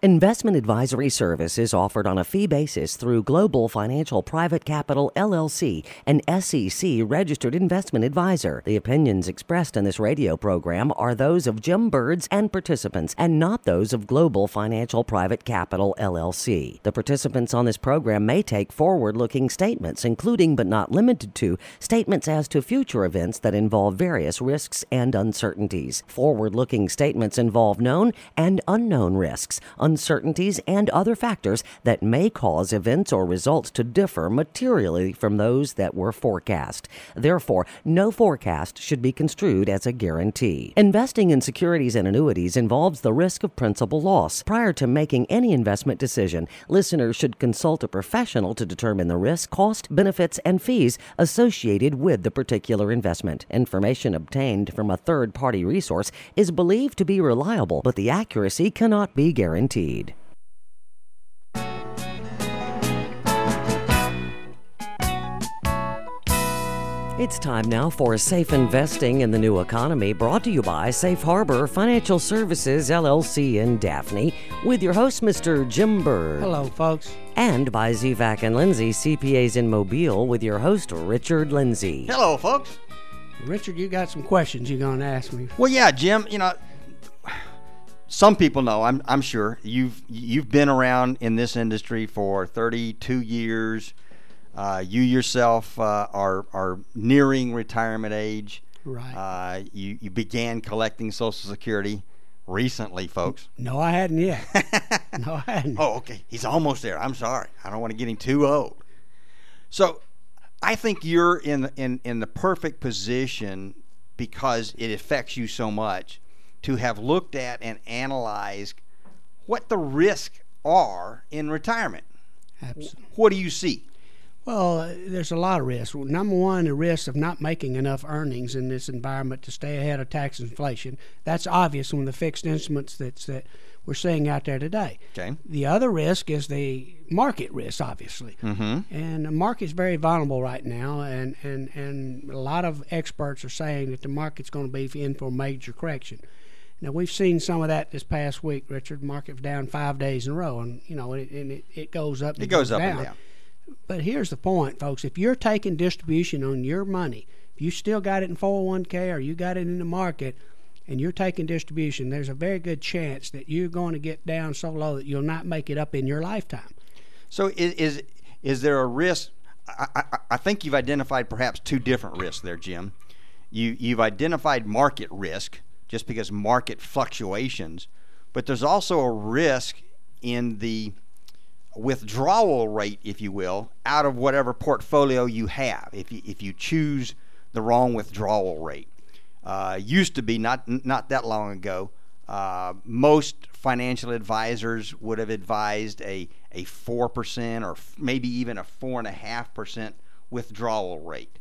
Investment advisory service is offered on a fee basis through Global Financial Private Capital, LLC, an SEC-registered investment advisor. The opinions expressed in this radio program are those of Jim Birds and participants, and not those of Global Financial Private Capital, LLC. The participants on this program may take forward-looking statements, including but not limited to statements as to future events that involve various risks and uncertainties. Forward-looking statements involve known and unknown risks, uncertainties, and other factors that may cause events or results to differ materially from those that were forecast. Therefore, no forecast should be construed as a guarantee. Investing in securities and annuities involves the risk of principal loss. Prior to making any investment decision, listeners should consult a professional to determine the risk, cost, benefits, and fees associated with the particular investment. Information obtained from a third-party resource is believed to be reliable, but the accuracy cannot be guaranteed. It's time now for Safe Investing in the New Economy, brought to you by Safe Harbor Financial Services, LLC in Daphne, with your host, Mr. Jim Bird. Hello, folks. And by Zivac and Lindsay, CPAs in Mobile, with your host, Richard Lindsay. Hello, folks. Richard, you got some questions you're going to ask me. Well, yeah, Jim, some people know, I'm sure, you've been around in this industry for 32 years. You yourself are nearing retirement age. Right. You began collecting Social Security recently, folks. No, I hadn't yet. No, I hadn't. Oh, okay. He's almost there. I'm sorry. I don't want to get him too old. So I think you're in the perfect position, because it affects you so much, to have looked at and analyzed what the risks are in retirement. Absolutely. What do you see? Well, there's a lot of risks. Number one, the risk of not making enough earnings in this environment to stay ahead of tax inflation. That's obvious from the fixed instruments that we're seeing out there today. Okay. The other risk is the market risk, obviously. Mm-hmm. And the market's very vulnerable right now, and a lot of experts are saying that the market's going to be in for a major correction. Now, we've seen some of that this past week, Richard. Market's down 5 days in a row, and it goes up. It goes up and down. But here's the point, folks. If you're taking distribution on your money, if you still got it in 401k or you got it in the market and you're taking distribution, there's a very good chance that you're going to get down so low that you'll not make it up in your lifetime. So is there a risk? I think you've identified perhaps two different risks there, Jim. You've identified market risk, just because market fluctuations, but there's also a risk in the withdrawal rate, if you will, out of whatever portfolio you have. If you choose the wrong withdrawal rate, used to be not that long ago, most financial advisors would have advised a 4% or maybe even a 4.5% withdrawal rate,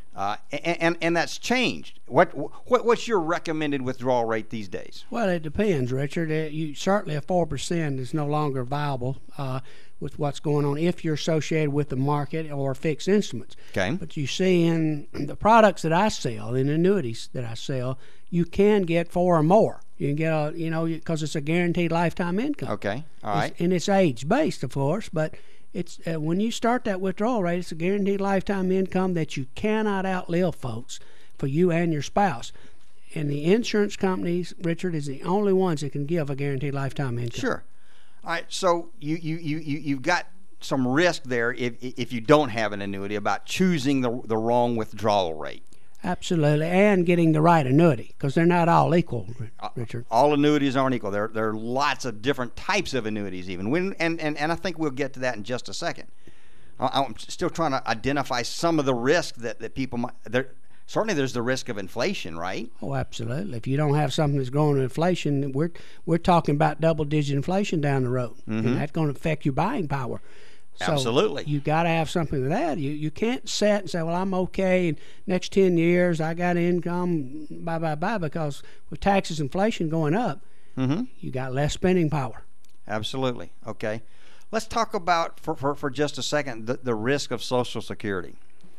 and that's changed. What's your recommended withdrawal rate these days? Well, it depends, Richard. Certainly a 4% is no longer viable with what's going on if you're associated with the market or fixed instruments. Okay. But you see in the products that I sell, in annuities that I sell, you can get 4 or more. You can get because it's a guaranteed lifetime income. Okay. All right. And it's age-based, of course, but it's when you start that withdrawal rate, it's a guaranteed lifetime income that you cannot outlive, folks, for you and your spouse. And the insurance companies, Richard, is the only ones that can give a guaranteed lifetime income. Sure. All right. So you've got some risk there if you don't have an annuity about choosing the wrong withdrawal rate. Absolutely, and getting the right annuity, because they're not all equal, Richard. All annuities aren't equal. There are lots of different types of annuities even. And I think we'll get to that in just a second. I'm still trying to identify some of the risk that people might. Certainly there's the risk of inflation, right? Oh, absolutely. If you don't have something that's growing in inflation, we're talking about double-digit inflation down the road, mm-hmm. and that's going to affect your buying power. So absolutely. You got to have something with that. You can't sit and say, well, I'm okay, and next 10 years I got income, bye, because with taxes, inflation going up, mm-hmm. you got less spending power. Absolutely. Okay. Let's talk about, for just a second, the risk of Social Security.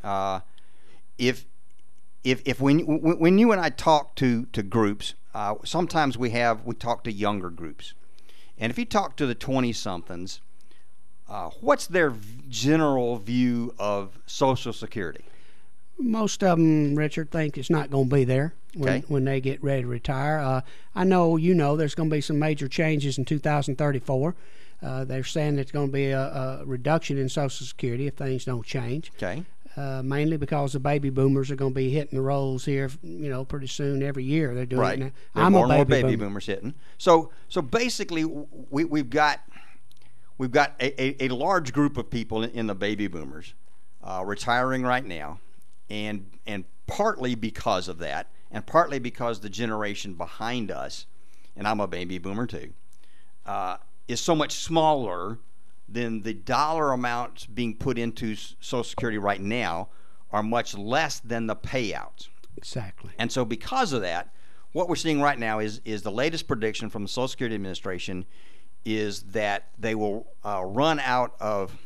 If when you and I talk to groups, sometimes we talk to younger groups, And if you talk to the 20-somethings, what's their general view of Social Security? Most of them, Richard, think it's not going to be there when they get ready to retire. I know there's going to be some major changes in 2034. They're saying it's going to be a reduction in Social Security if things don't change. Okay. Mainly because the baby boomers are going to be hitting the rolls here, pretty soon every year. They're doing it now. I'm more and more baby boomers hitting. So basically, we've got a large group of people in the baby boomers retiring right now, and partly because of that, and partly because the generation behind us, and I'm a baby boomer too, is so much smaller than the dollar amounts being put into Social Security right now are much less than the payouts. Exactly. And so because of that, what we're seeing right now is the latest prediction from the Social Security Administration is that they will run out of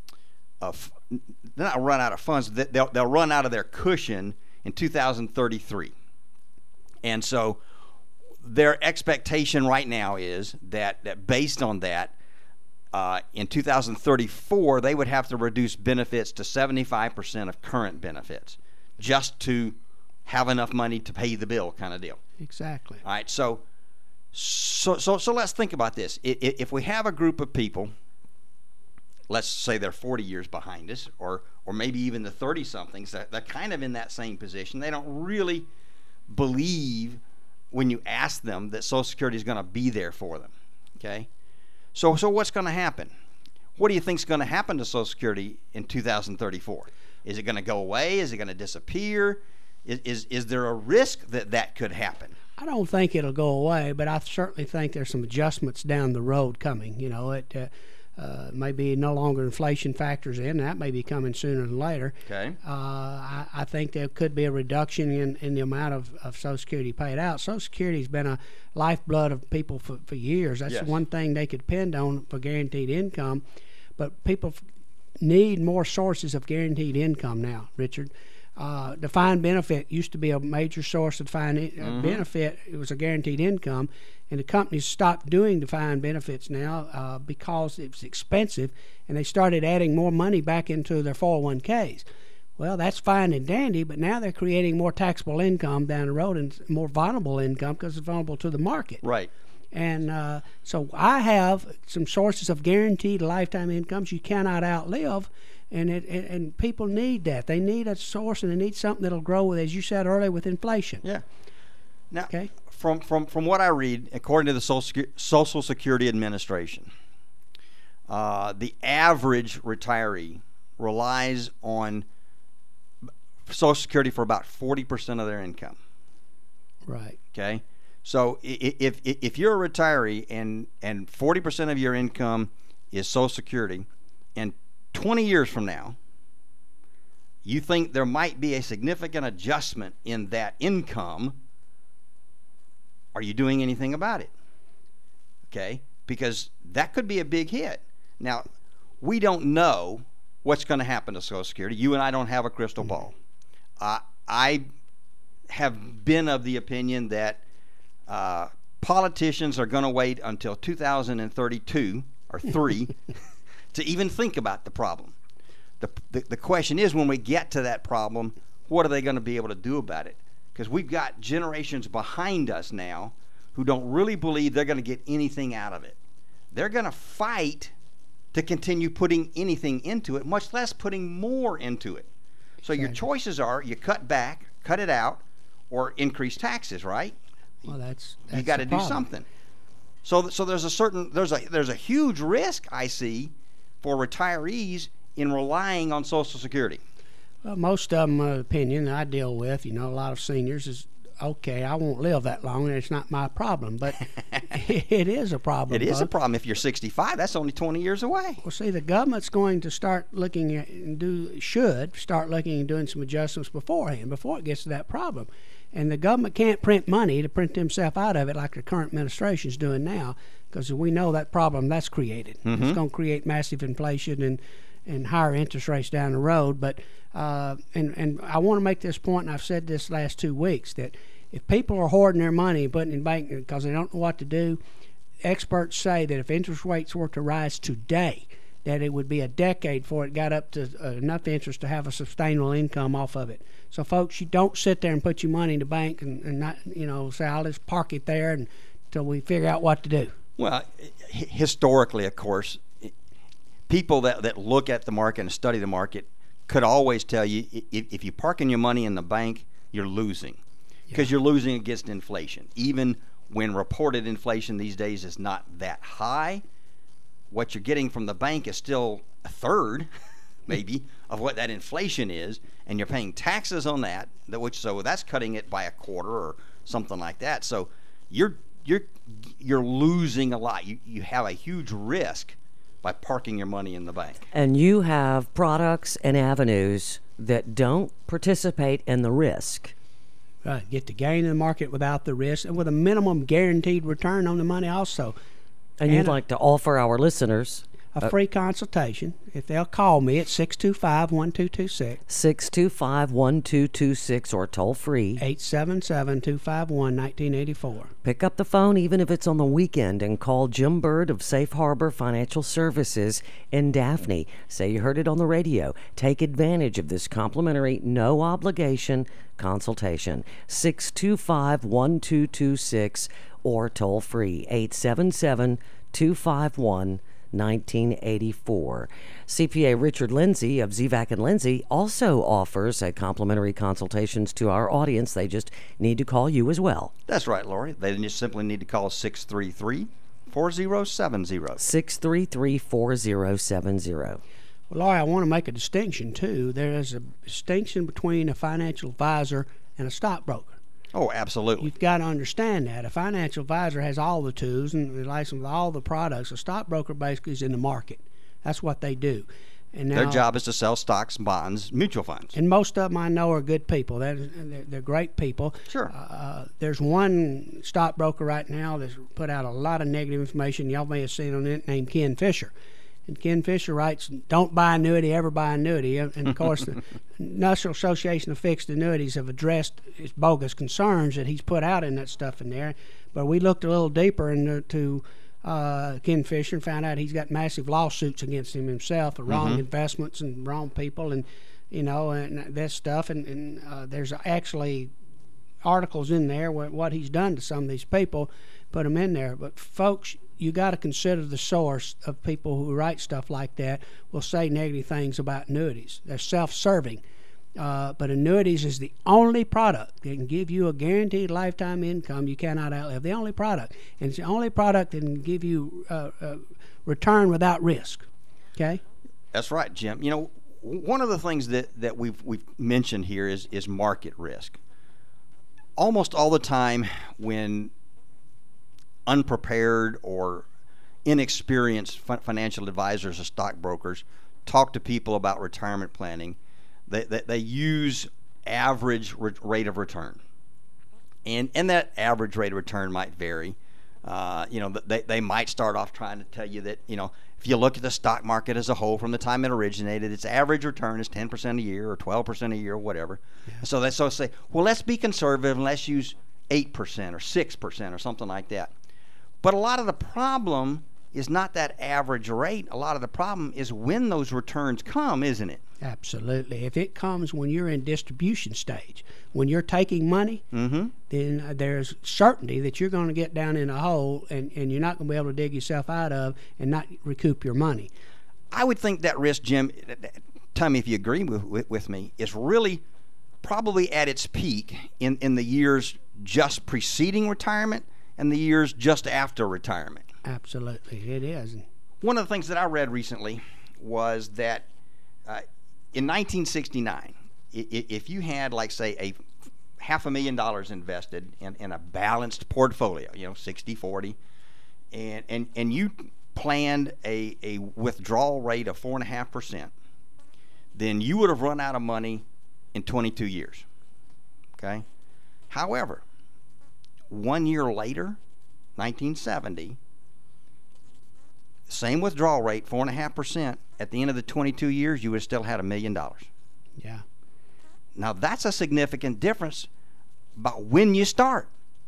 not run out of funds, they'll run out of their cushion in 2033. And so their expectation right now is that based on that, in 2034, they would have to reduce benefits to 75% of current benefits just to have enough money to pay the bill, kind of deal. Exactly. All right, so let's think about this. If we have a group of people, let's say they're 40 years behind us, or maybe even the 30-somethings, they're kind of in that same position. They don't really believe when you ask them that Social Security is going to be there for them. Okay? So what's going to happen? What do you think is going to happen to Social Security in 2034? Is it going to go away? Is it going to disappear? Is there a risk that could happen? I don't think it'll go away, but I certainly think there's some adjustments down the road coming. It may be no longer inflation factors in. That may be coming sooner than later. Okay. I think there could be a reduction in the amount of Social Security paid out. Social Security has been a lifeblood of people for years. That's Yes. one thing they could depend on for guaranteed income. But people need more sources of guaranteed income now, Richard. Defined benefit used to be a major source of defined benefit. It was a guaranteed income, and the companies stopped doing defined benefits now because it was expensive, and they started adding more money back into their 401ks. Well, that's fine and dandy, but now they're creating more taxable income down the road and more vulnerable income because it's vulnerable to the market. Right. And so I have some sources of guaranteed lifetime incomes you cannot outlive. And people need that. They need a source, and they need something that'll grow with, as you said earlier, with inflation. Yeah. Now, okay. From what I read, according to the Social Security Administration, the average retiree relies on Social Security for about 40% of their income. Right. Okay. So if you're a retiree and 40% of your income is Social Security, and 20 years from now, you think there might be a significant adjustment in that income, are you doing anything about it? Okay? Because that could be a big hit. Now, we don't know what's going to happen to Social Security. You and I don't have a crystal ball. I have been of the opinion that politicians are going to wait until 2032 or 3 to even think about the problem. The question is, when we get to that problem, what are they going to be able to do about it? Because we've got generations behind us now who don't really believe they're going to get anything out of it. They're going to fight to continue putting anything into it, much less putting more into it. So your choices are you cut back, cut it out, or increase taxes, right? Well, that's you got to do something. So there's a huge risk I see for retirees in relying on Social Security. Well, most of them, opinion I deal with, a lot of seniors is, okay, I won't live that long, and it's not my problem. But it is a problem. It is a problem. If you're 65, that's only 20 years away. Well, see, the government's going to start looking at should start looking and doing some adjustments beforehand, before it gets to that problem. And the government can't print money to print themselves out of it like the current administration is doing now, because we know that problem that's created. It's going to create massive inflation and higher interest rates down the road. But and I want to make this point, and I've said this last 2 weeks, that if people are hoarding their money and putting it in bank because they don't know what to do, experts say that if interest rates were to rise today, that it would be a decade before it got up to enough interest to have a sustainable income off of it. So, folks, you don't sit there and put your money in the bank and not, say, I'll just park it there until we figure out what to do. Well, historically, of course, people that look at the market and study the market could always tell you if you're parking your money in the bank, you're losing because you're losing against inflation. Even when reported inflation these days is not that high, what you're getting from the bank is still a third, maybe, of what that inflation is, and you're paying taxes on that, so that's cutting it by a quarter or something like that. So you're losing a lot. You have a huge risk by parking your money in the bank. And you have products and avenues that don't participate in the risk. Right. Get the gain in the market without the risk and with a minimum guaranteed return on the money also. And you'd like to offer our listeners a free consultation if they'll call me at 625-1226. 625-1226 or toll free 877-251-1984. Pick up the phone even if it's on the weekend and call Jim Bird of Safe Harbor Financial Services in Daphne. Say you heard it on the radio. Take advantage of this complimentary, no obligation consultation. 625-1226 or toll free 877-251-1984. CPA Richard Lindsay of Zivac and Lindsay also offers a complimentary consultations to our audience. They just need to call you as well. That's right, Lori. They just simply need to call 633-4070. 633-4070. Well, Laurie, I want to make a distinction, too. There is a distinction between a financial advisor and a stockbroker. Oh, absolutely. You've got to understand that. A financial advisor has all the tools and is licensed with all the products. A stockbroker basically is in the market. That's what they do. And now, their job is to sell stocks, bonds, mutual funds. And most of them I know are good people. They're great people. Sure. There's one stockbroker right now that's put out a lot of negative information. Y'all may have seen on it, named Ken Fisher. And Ken Fisher writes, don't buy annuity, ever buy annuity. And, of course, the National Association of Fixed Annuities have addressed his bogus concerns that he's put out in that stuff in there. But we looked a little deeper into Ken Fisher and found out he's got massive lawsuits against him himself for wrong investments and wrong people and that stuff. And there's actually articles in there what he's done to some of these people, put them in there. But, folks, you got to consider the source of people who write stuff like that will say negative things about annuities. They're self-serving. But annuities is the only product that can give you a guaranteed lifetime income you cannot outlive. The only product. And it's the only product that can give you return without risk. Okay? That's right, Jim. One of the things that we've mentioned here is market risk. Almost all the time when unprepared or inexperienced financial advisors or stockbrokers talk to people about retirement planning, they use average rate of return, and that average rate of return might vary. They might start off trying to tell you that if you look at the stock market as a whole from the time it originated, its average return is 10% a year or 12% a year or whatever. Yeah. So they say, well, let's be conservative and let's use 8% or 6% or something like that. But a lot of the problem is not that average rate. A lot of the problem is when those returns come, isn't it? Absolutely. If it comes when you're in distribution stage, when you're taking money, then there's certainty that you're going to get down in a hole and you're not going to be able to dig yourself out of and not recoup your money. I would think that risk, Jim, tell me if you agree with me, is really probably at its peak in the years just preceding retirement and the years just after retirement. Absolutely, it is. One of the things that I read recently was that in 1969, if you had, like, say, a $500,000 invested in a balanced portfolio, 60-40, and you planned a withdrawal rate of 4.5%, then you would have run out of money in 22 years. Okay? However, 1 year later, 1970, same withdrawal rate, 4.5%. At the end of the 22 years, you would have still had $1 million. Yeah. Now, that's a significant difference about when you start.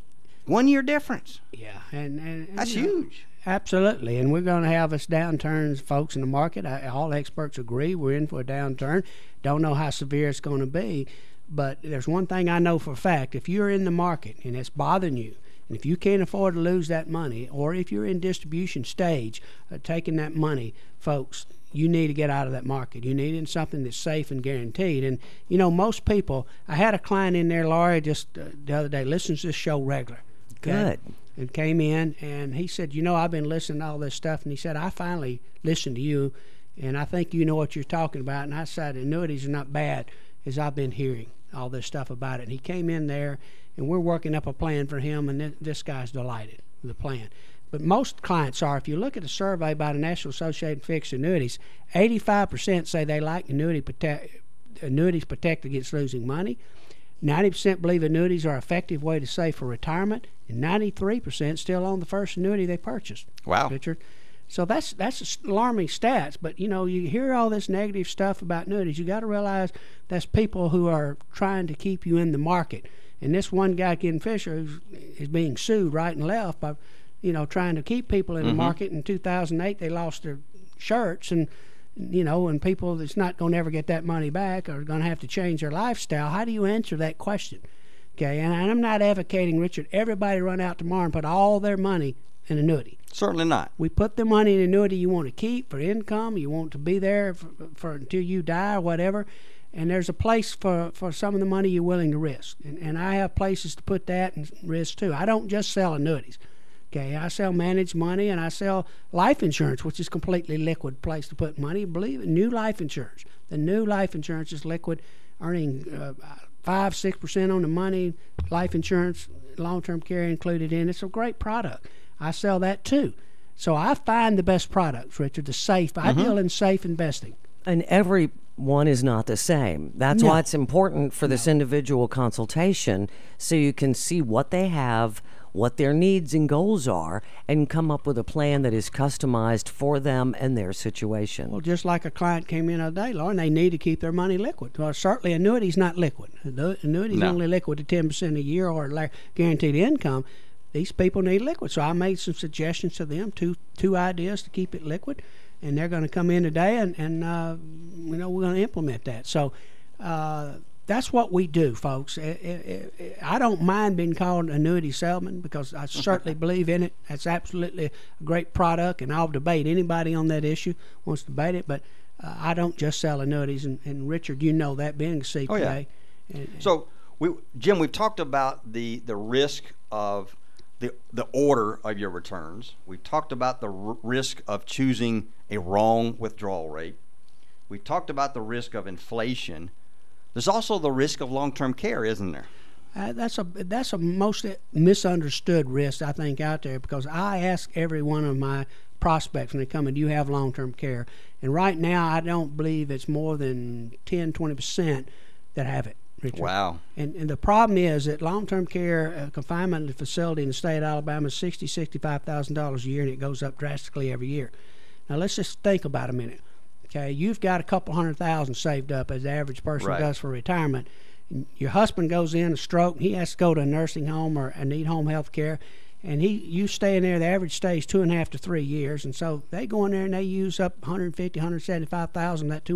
1 year difference. Yeah, and That's you know, huge. Absolutely, and we're going to have us downturns, folks, in the market. All experts agree we're in for a downturn. Don't know how severe it's going to be, but there's one thing I know for a fact. If you're in the market and it's bothering you, and if you can't afford to lose that money, or if you're in distribution stage, taking that money, folks, you need to get out of that market. You need in something that's safe and guaranteed. And, you know, most people, I had a client in there, Laurie, just the other day, listens to this show regular. Good. And came in, and he said, you know, I've been listening to all this stuff. And he said, I finally listened to you, and I think you know what you're talking about. And I said, annuities are not bad, as I've been hearing all this stuff about it. And he came in there, and we're working up a plan for him, and this guy's delighted with the plan. But most clients are. If you look at a survey by the National Association of Fixed Annuities, 85% say they like annuities protect against losing money. 90% believe annuities are an effective way to save for retirement, and 93% still own the first annuity they purchased. Wow. Richard. So that's alarming stats. But, you know, you hear all this negative stuff about annuities. You got to realize that's people who are trying to keep you in the market. And this one guy, Ken Fisher, is being sued right and left by, you know, trying to keep people in the market. In 2008, they lost their shirts, and, you know, and people that's not going to ever get that money back are going to have to change their lifestyle. How do you answer that question? Okay, and I'm not advocating, Richard, everybody run out tomorrow and put all their money in annuity. Certainly not. We put the money in annuity you want to keep for income. You want to be there for until you die or whatever. And there's a place for some of the money you're willing to risk. And I have places to put that and risk too. I don't just sell annuities. Okay, I sell managed money, and I sell life insurance, which is completely liquid place to put money. Believe it, new life insurance. The new life insurance is liquid, earning 5-6% on the money. Life insurance, long-term care included in. It's a great product. I sell that too. So I find the best products, Richard, the safe. I deal in safe investing. And everyone is not the same. That's why it's important for this individual consultation, so you can see what they have, what their needs and goals are, and come up with a plan that is customized for them and their situation. Well, just like a client came in the other day, Lauren, they need to keep their money liquid. Well, certainly annuity's not liquid. Annuity's only liquid to 10% a year or guaranteed income. These people need liquid. So I made some suggestions to them, two ideas to keep it liquid, and they're going to come in today, and you know, we're going to implement that. So that's what we do, folks. I don't mind being called an annuity salesman because I certainly believe in it. That's absolutely a great product, and I'll debate anybody on that issue wants to debate it. But I don't just sell annuities, and Richard, you know that, being a CPA. Oh, yeah. So, Jim, we've talked about the risk of the order of your returns. We've talked about the risk of choosing a wrong withdrawal rate. We've talked about the risk of inflation. There's also the risk of long-term care, isn't there? That's a most misunderstood risk, I think, out there, because I ask every one of my prospects when they come in, do you have long-term care? And right now, I don't believe it's more than 10-20% that have it, Richard. Wow. And the problem is that long-term care confinement facility in the state of Alabama is $65,000 a year, and it goes up drastically every year. Now, let's just think about a minute. Okay, you've got a couple $100,000 saved up, as the average person does for retirement. Your husband goes in a stroke, and he has to go to a nursing home or need home health care, and you stay in there. The average stay is 2.5 to 3 years, and so they go in there and they use up $150,000, $175,000, that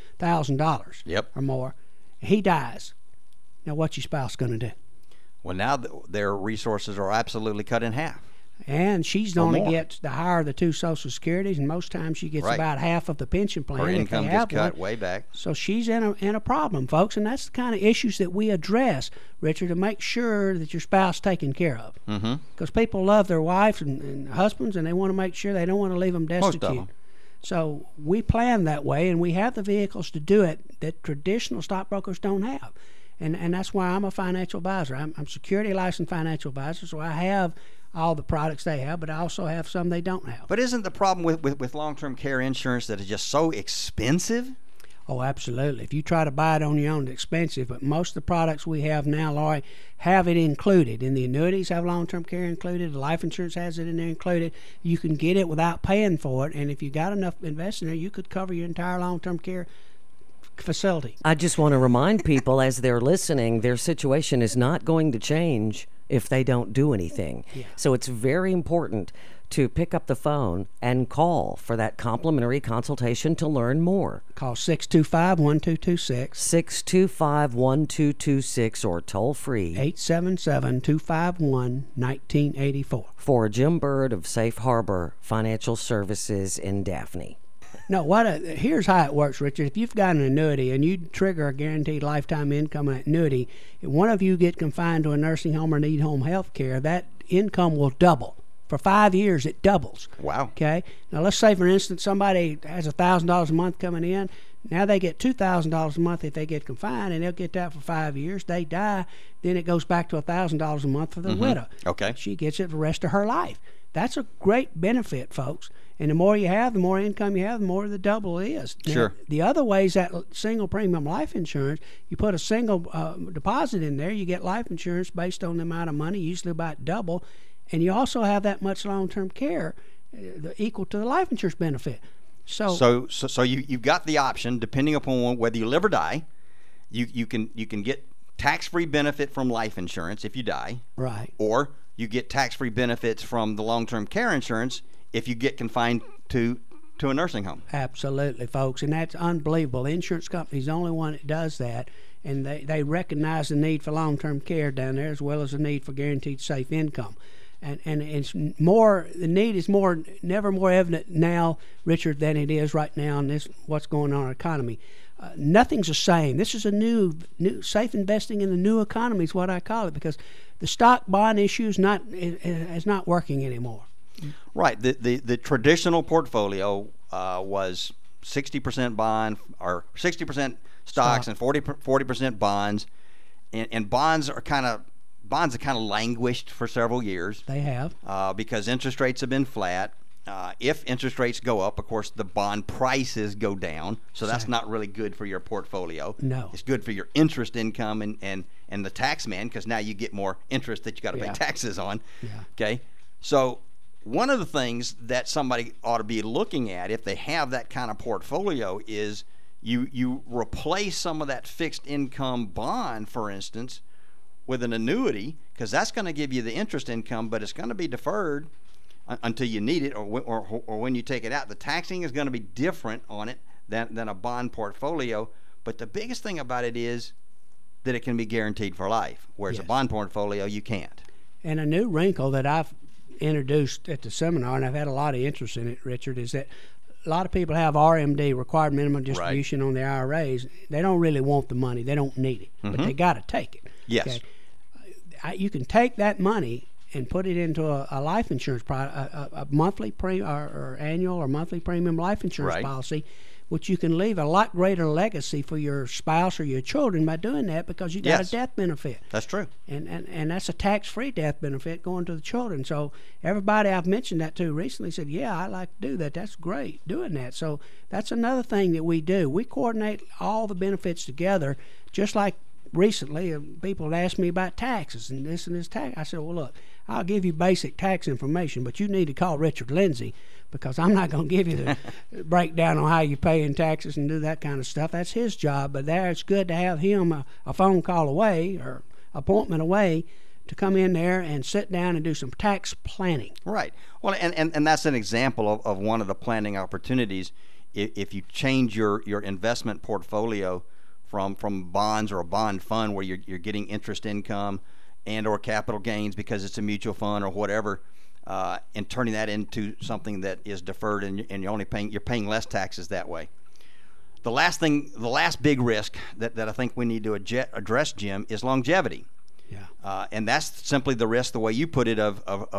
$200,000 or more. He dies. Now, what's your spouse going to do? Well, now their resources are absolutely cut in half. And she's only gets the higher of the two Social Securities, and most times she gets about half of the pension plan. Her income gets cut one. way back. So she's in a problem, folks, and that's the kind of issues that we address, Richard, to make sure that your spouse is taken care of. Because people love their wives and husbands, and they want to make sure they don't want to leave them destitute. Most of them. So we plan that way, and we have the vehicles to do it that traditional stockbrokers don't have. And that's why I'm a financial advisor. I'm security licensed financial advisor, so I have all the products they have, but I also have some they don't have. But isn't the problem with long-term care insurance that it's just so expensive? Oh, absolutely. If you try to buy it on your own, it's expensive. But most of the products we have now, Laurie, have it included. And the annuities have long-term care included. The life insurance has it in there included. You can get it without paying for it. And if you got enough invested in there, you could cover your entire long-term care facility. I just want to remind people as they're listening, their situation is not going to change if they don't do anything. Yeah. So it's very important to pick up the phone and call for that complimentary consultation to learn more. Call 625-1226. 625-1226 or toll free 877-251-1984. for Jim Bird of Safe Harbor Financial Services in Daphne. No, here's how it works, Richard. If you've got an annuity and you trigger a guaranteed lifetime income annuity, if one of you get confined to a nursing home or need home health care, that income will double. For 5 years, it doubles. Wow. Okay? Now, let's say, for instance, somebody has $1,000 a month coming in. Now they get $2,000 a month if they get confined, and they'll get that for 5 years. They die, then it goes back to $1,000 a month for the widow. Okay. She gets it for the rest of her life. That's a great benefit, folks. And the more you have, the more income you have, the more the double is. Sure. Now, the other way is that single premium life insurance. You put a single deposit in there, you get life insurance based on the amount of money, usually about double. And you also have that much long-term care equal to the life insurance benefit. So you've got the option, depending upon whether you live or die, you can get tax-free benefit from life insurance if you die. Right. Or you get tax-free benefits from the long-term care insurance if you get confined to a nursing home. Absolutely, folks, and that's unbelievable. The insurance company's the only one that does that, and they recognize the need for long-term care down there as well as the need for guaranteed safe income. And it's more, the need is never more evident now, Richard, than it is right now in this what's going on in our economy. Nothing's the same. This is a new safe investing in the new economy is what I call it, because the stock bond issue is not working anymore. Right. The traditional portfolio was 60% bond or 60% stocks and 40% bonds, and bonds have kind of languished for several years. They have. Because interest rates have been flat. If interest rates go up, of course, the bond prices go down. So that's not really good for your portfolio. No. It's good for your interest income and the tax man, because now you get more interest that you got to pay taxes on. Yeah. Okay. So one of the things that somebody ought to be looking at if they have that kind of portfolio is you replace some of that fixed income bond, for instance, with an annuity, because that's going to give you the interest income, but it's going to be deferred until you need it or when you take it out. The taxing is going to be different on it than a bond portfolio, but the biggest thing about it is that it can be guaranteed for life, whereas a bond portfolio you can't. And a new wrinkle that I've introduced at the seminar, and I've had a lot of interest in it, Richard, is that a lot of people have RMD, required minimum distribution, on their IRAs. They don't really want the money. They don't need it, but they got to take it. Yes. Okay? You can take that money and put it into a life insurance a monthly or annual or monthly premium life insurance policy, which you can leave a lot greater legacy for your spouse or your children by doing that, because you got a death benefit. That's true. And that's a tax-free death benefit going to the children. So everybody I've mentioned that to recently said, yeah, I'd like to do that. That's great doing that. So that's another thing that we do. We coordinate all the benefits together, just like recently people had asked me about taxes and this tax. I said, well, look, I'll give you basic tax information, but you need to call Richard Lindsay, because I'm not going to give you the breakdown on how you pay in taxes and do that kind of stuff. That's his job. But there, it's good to have him a phone call away or appointment away to come in there and sit down and do some tax planning. Right. Well, and that's an example of one of the planning opportunities. If you change your investment portfolio from bonds or a bond fund where you're getting interest income and or capital gains because it's a mutual fund or whatever, and turning that into something that is deferred and you're paying less taxes that way. The last big risk that I think we need to address, Jim, is longevity. Yeah. And that's simply the risk, the way you put it,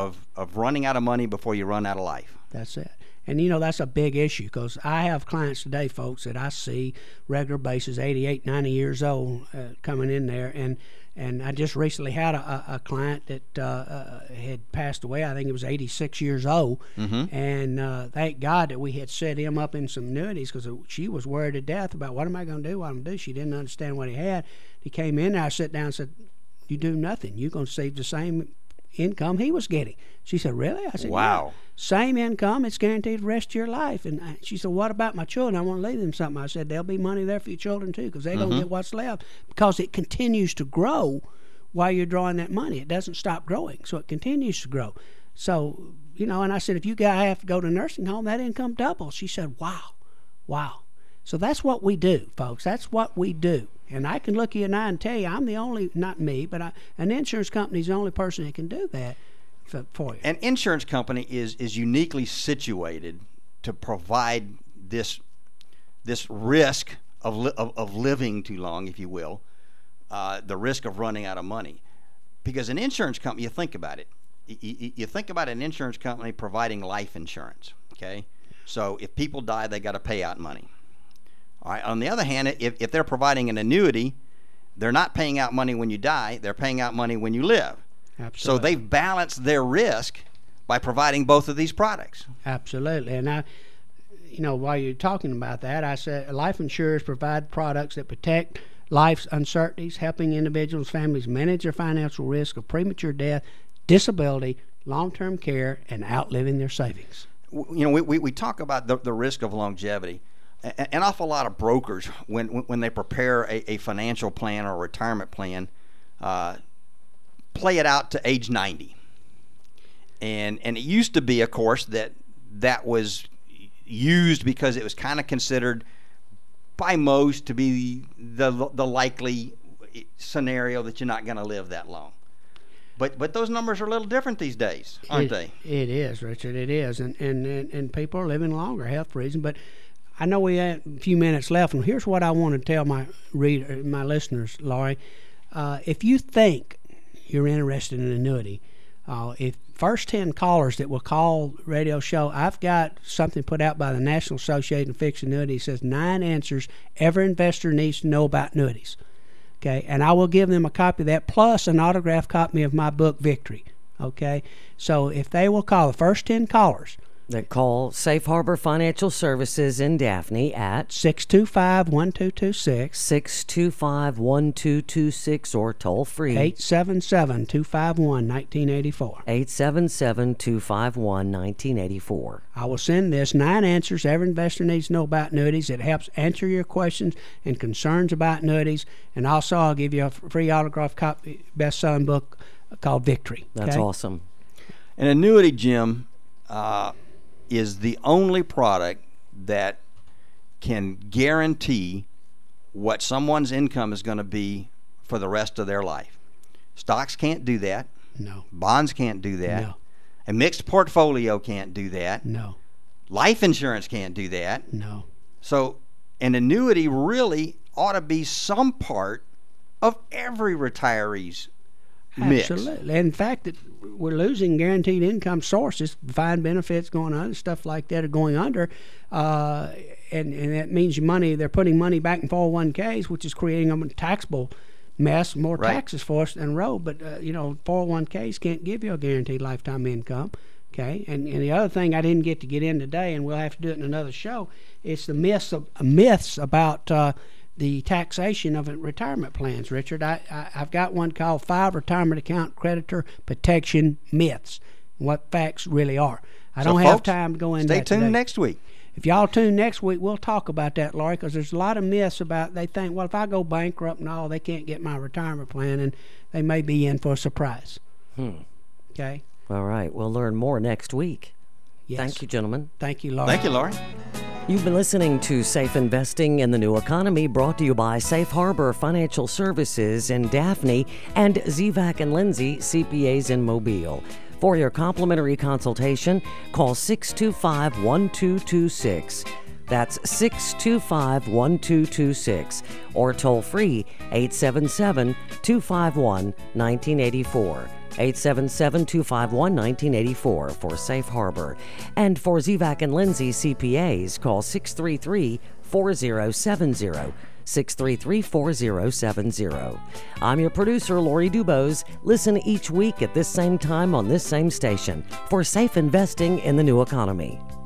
of running out of money before you run out of life. That's it. And, that's a big issue, because I have clients today, folks, that I see regular basis, 88, 90 years old, coming in there. And I just recently had a client that had passed away. I think he was 86 years old. Mm-hmm. And thank God that we had set him up in some annuities, because she was worried to death about what am I going to do, what I'm going to do. She didn't understand what he had. He came in, and I sat down and said, you do nothing. You're going to save the same income he was getting. She said, really? I said, wow. Yeah. Same income, it's guaranteed the rest of your life. And she said, what about my children? I want to leave them something. I said, there'll be money there for your children too, because they're going to get what's left, because it continues to grow while you're drawing that money. It doesn't stop growing, so it continues to grow. So, and I said, if you have to go to a nursing home, that income doubles. She said, wow. So that's what we do, folks. That's what we do. And I can look you in the eye and tell you, I'm the only, not me, but an insurance company is the only person that can do that for you. An insurance company is uniquely situated to provide this risk of living too long, if you will, the risk of running out of money. Because an insurance company, you think about it. You think about an insurance company providing life insurance, okay? So if people die, they got to pay out money. All right. On the other hand, if they're providing an annuity, they're not paying out money when you die. They're paying out money when you live. Absolutely. So they've balanced their risk by providing both of these products. Absolutely. And while you're talking about that, I said life insurers provide products that protect life's uncertainties, helping individuals, families manage their financial risk of premature death, disability, long-term care, and outliving their savings. We talk about the risk of longevity. An awful lot of brokers, when they prepare a financial plan or a retirement plan, play it out to age 90. And it used to be, of course, that was used because it was kind of considered by most to be the likely scenario that you're not going to live that long. But those numbers are a little different these days, aren't they? It is, Richard. It is, and people are living longer, health reasons. But I know we have a few minutes left, and here's what I want to tell my listeners, Laurie. If you think you're interested in an annuity, if first 10 callers that will call radio show, I've got something put out by the National Association of Fixed Annuities. It says 9 answers every investor needs to know about annuities. Okay, and I will give them a copy of that plus an autographed copy of my book, Victory. Okay, so if they will call the first 10 callers that call Safe Harbor Financial Services in Daphne at 625-1226, 625-1226, or toll free 877-251-1984. 877-251-1984. I will send this 9 answers every investor needs to know about annuities. It helps answer your questions and concerns about annuities, and also I'll give you a free autographed copy best-selling book called Victory. Okay? That's awesome. An annuity, Jim, is the only product that can guarantee what someone's income is going to be for the rest of their life. Stocks can't do that. No. Bonds can't do that. No. A mixed portfolio can't do that. No. Life insurance can't do that. No. So an annuity really ought to be some part of every retiree's mix. Absolutely. In fact, we're losing guaranteed income sources, defined benefits going on, stuff like that are going under, and that means they're putting money back in 401ks, which is creating a taxable mess, more taxes for us than road. But 401ks can't give you a guaranteed lifetime income. Okay, and the other thing I didn't get in today, and we'll have to do it in another show, it's the myths about the taxation of retirement plans, Richard. I've got one called 5 Retirement Account Creditor Protection Myths, what facts really are. I don't have time to go into that today. Stay tuned today. next week. If y'all tune next week, we'll talk about that, Laurie, because there's a lot of myths about, they think, well, if I go bankrupt and all, they can't get my retirement plan, and they may be in for a surprise. Okay? All right. We'll learn more next week. Yes. Thank you, gentlemen. Thank you, Laurie. Thank you, Laurie. You've been listening to Safe Investing in the New Economy, brought to you by Safe Harbor Financial Services in Daphne and Zivac and Lindsay, CPAs in Mobile. For your complimentary consultation, call 625-1226. That's 625-1226, or toll free 877-251-1984. 877-251-1984 for Safe Harbor. And for Zivac and Lindsay CPAs, call 633-4070. 633-4070. I'm your producer, Laurie Dubose. Listen each week at this same time on this same station for Safe Investing in the New Economy.